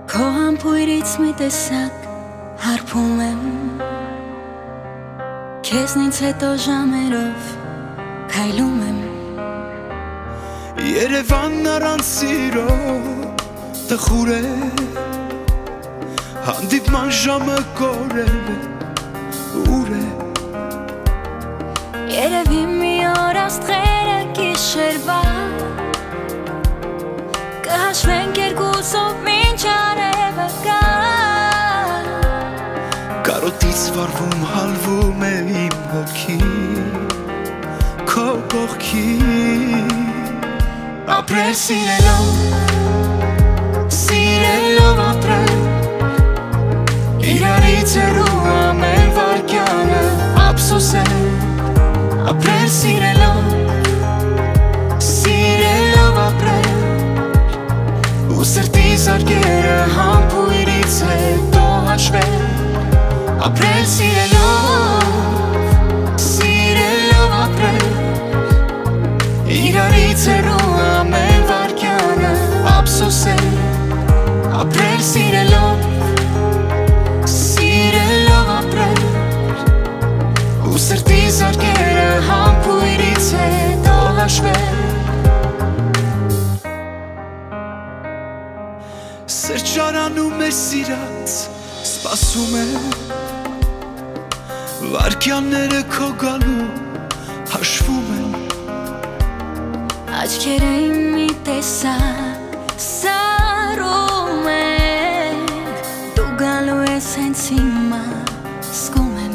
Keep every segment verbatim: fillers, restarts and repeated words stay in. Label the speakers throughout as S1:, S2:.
S1: Քո համբույրից մի տեսակ հարբում եմ, քեզնից հետո ժամերով քայլում եմ։
S2: Երևանն առանց սիրո տխուր է, հանդիպման ժամը կորել է, ուր է։
S1: Երևի մի օր աստղերը գիշերվա կհաշվենք երկուսով մինչ արևը գա։
S2: Կարոտից վարվում հալվում է իմ հոգին, քո կողքի ապրել սիրելով, սիրելով ապրել, իրարից հեռու ամեն վայրկյանը ափսոսել, ապրել սիրելով, սիրելով ապրել, ու սրտի զարկերը համբույրից հետո հաշվել, ապրել սիրելով, սիրելով ապրել, իրարից հեռու ամեն վայրկյանը ափսոսել, ապրել սիրելով, սիրելով ապրել, ու սրտի զարկերը համբույրից հետո հաշվել։ Սրճարանում է սիրած, սպասում է, վայրկյանները քո գալու հաշվում են։
S1: Աչքերը իմ մի տեսակ սարում են, դու գալու ես հենց հիմա զգում եմ։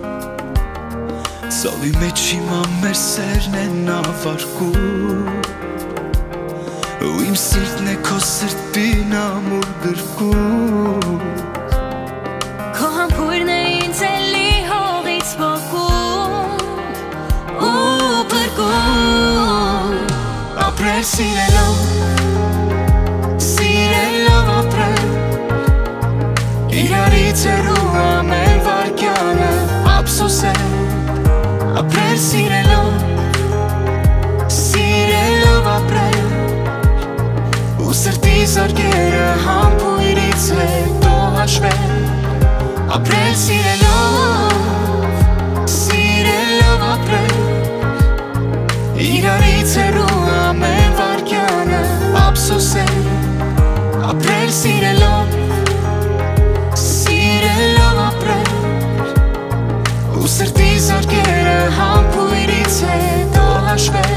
S2: Ծովի մեջ հիմա մեր սերն է նավարկում, ու իմ սիրտն է քո սրտին ամուր գրկում։
S1: Քո համբույրն է ինձ էլի հողից ոգում ու փրկում։
S2: Ապրել սիրելով, սիրելով ապրել, իրարից հեռու ամեն վայրկյանը ափսոսել, ապրել սիրելով, սիրելով ապրել, ու սրտի զարկերը համբույրից հետո հաշվել, ապրել սիրելով, սիրելով ապրել, իրարից հեռու ամեն վայրկյանը ափսոսել, ապրել սիրելով, սիրելով ապրել, ու սրտի զարկերը համբույրից հետո հաշվել։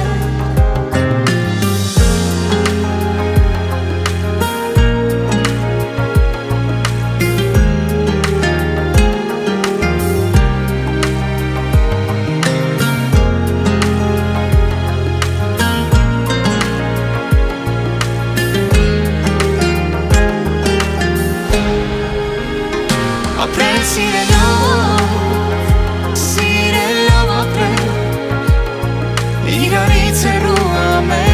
S2: Ապրել սիրելով, սիրելով ապրել, իրարից հեռու ամեն